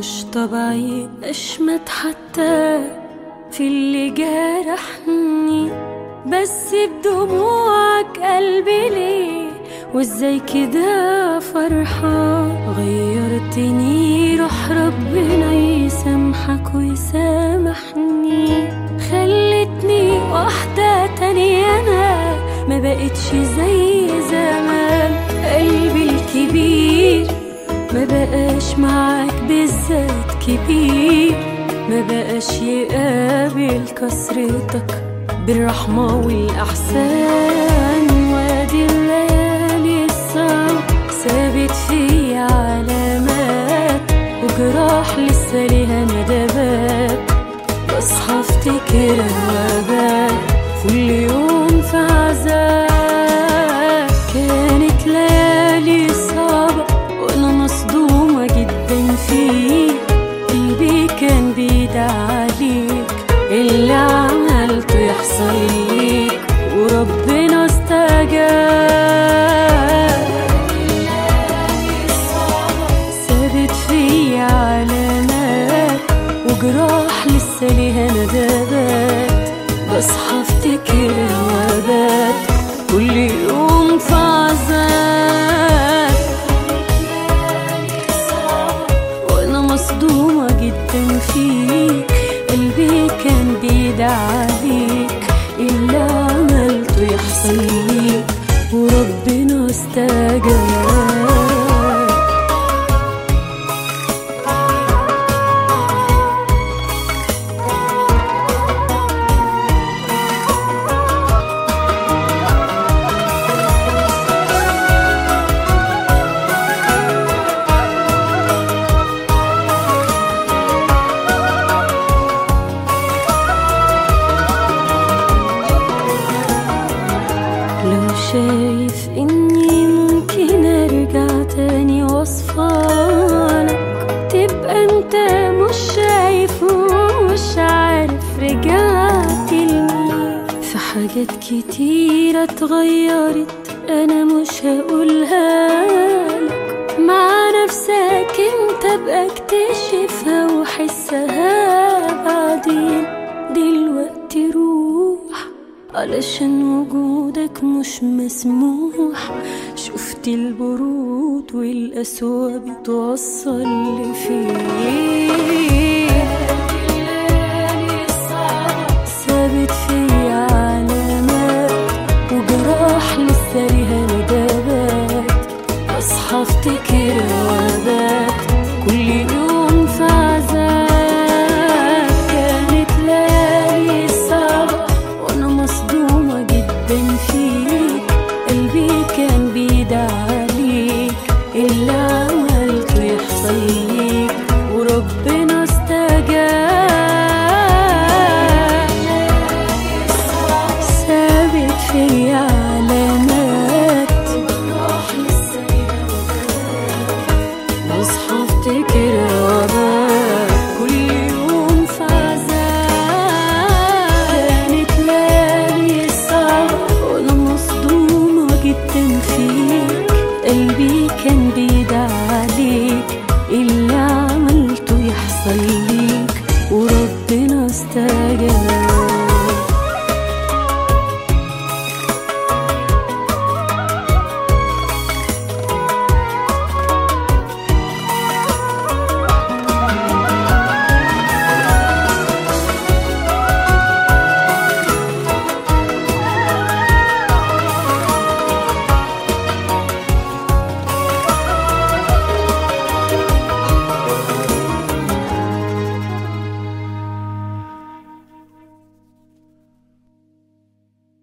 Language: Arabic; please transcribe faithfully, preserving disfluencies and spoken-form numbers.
مش طبيعي أشمت حتى في اللي جرحني، بس بدموعك قلبي ليه وازاي كده فرحان؟ غيرتني، روح ربنا يسامحك ويسامحني، خلتني واحدة تانية أنا ما بقتش زي زمان. قلبي الكبير ما بقاش معاك بالذات كبير، ما بقاش يقابل كسرتك بالرحمة والأحسان. وادي الليالي الصعبة سابت في علامات وجراح لسه ليها ندبات، بصحى افتكر وابات كل يوم في عذاب. كانت ليالي صعبة وانا مصدومة جدا فيك، قلبي كان بيدعي عليك اللي عملته يحصل ليك وربنا استجاب. سابت في علامات وجراح لسه ليها ندبات، بصحى افتكر وابات كل يوم في عذاب. وانا مصدومة جدا فيك، قلبي كان بيدعي عليك اللي عملته يحصل ليك وربنا استجاب. لو شايف إني ممكن أرجع تاني وأصفالك، تبقى أنت مش شايف ومش عارف رجعت لمين. في حاجات كتيرة اتغيرت أنا مش هقولها لك، مع نفسك أنت بقى اكتشفها وحسها بعدين. دلوقتي روح علشان وجودك مش مسموح، شفت البرود والقسوة بتوصل لفين. سابت في علامات وجراح لسه ليها ندبات، اصحى افتكر وابات كل يوم في عذاب. كانت ليالي صعبة وانا مصدومة جدا فيك، قلبي كان بيدعي عليك اللي عملته يحصل ليك وربنا استجاب. سابت في علامات بصحى افتكر وابات كل يوم في عذاب. كانت ليالي صعبة وانا مصدومة جدا فيك، قلبي كان بي